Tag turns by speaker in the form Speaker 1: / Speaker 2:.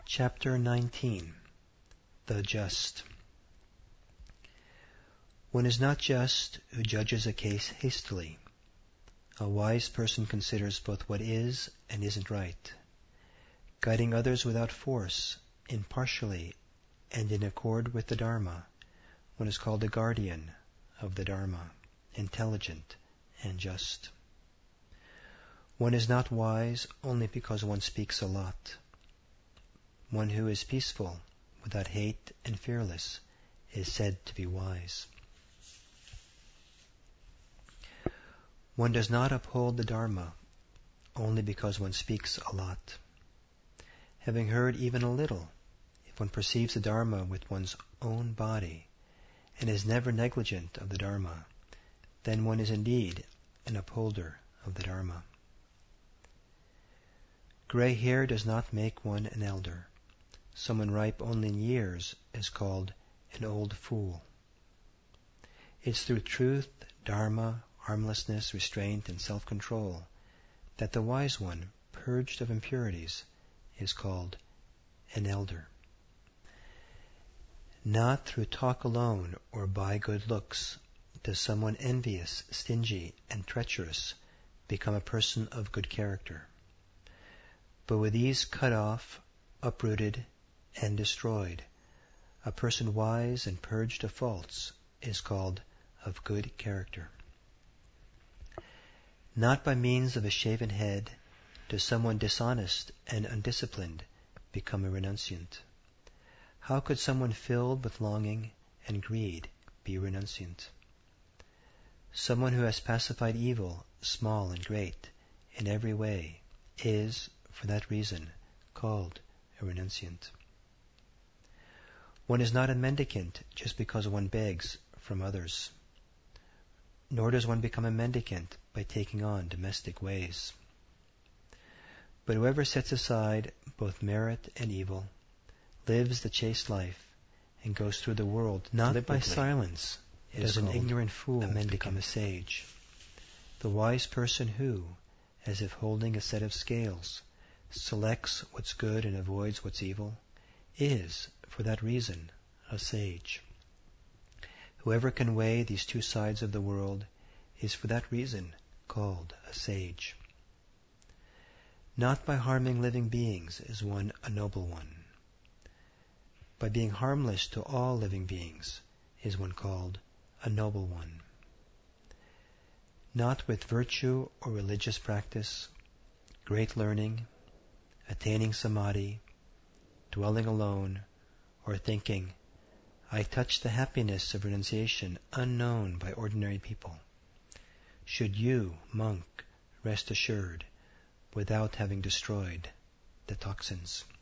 Speaker 1: Chapter 19. The Just. One is not just who judges a case hastily. A wise person considers both what is and isn't right, guiding others without force, impartially, and in accord with the Dharma. One is called a guardian of the Dharma, intelligent and just. One is not wise only because one speaks a lot. One who is peaceful, without hate and fearless, is said to be wise. One does not uphold the Dharma only because one speaks a lot. Having heard even a little, if one perceives the Dharma with one's own body and is never negligent of the Dharma, then one is indeed an upholder of the Dharma. Gray hair does not make one an elder. Someone ripe only in years is called an old fool. It's through truth, Dharma, harmlessness, restraint, and self-control that the wise one, purged of impurities, is called an elder. Not through talk alone or by good looks does someone envious, stingy, and treacherous become a person of good character. But with these cut off, uprooted, and destroyed, a person wise and purged of faults is called of good character. Not by means of a shaven head does someone dishonest and undisciplined become a renunciant. How could someone filled with longing and greed be renunciant? Someone who has pacified evil, small and great, in every way, is, for that reason, called a renunciant. One is not a mendicant just because one begs from others. Nor does one become a mendicant by taking on domestic ways. But whoever sets aside both merit and evil, lives the chaste life, and goes through the world not by silence, does an ignorant fool become a sage. The wise person who, as if holding a set of scales, selects what's good and avoids what's evil, is, for that reason, a sage. Whoever can weigh these two sides of the world is for that reason called a sage. Not by harming living beings is one a noble one. By being harmless to all living beings is one called a noble one. Not with virtue or religious practice, great learning, attaining samadhi, dwelling alone, or thinking, I touch the happiness of renunciation unknown by ordinary people, should you, monk, rest assured, without having destroyed the toxins.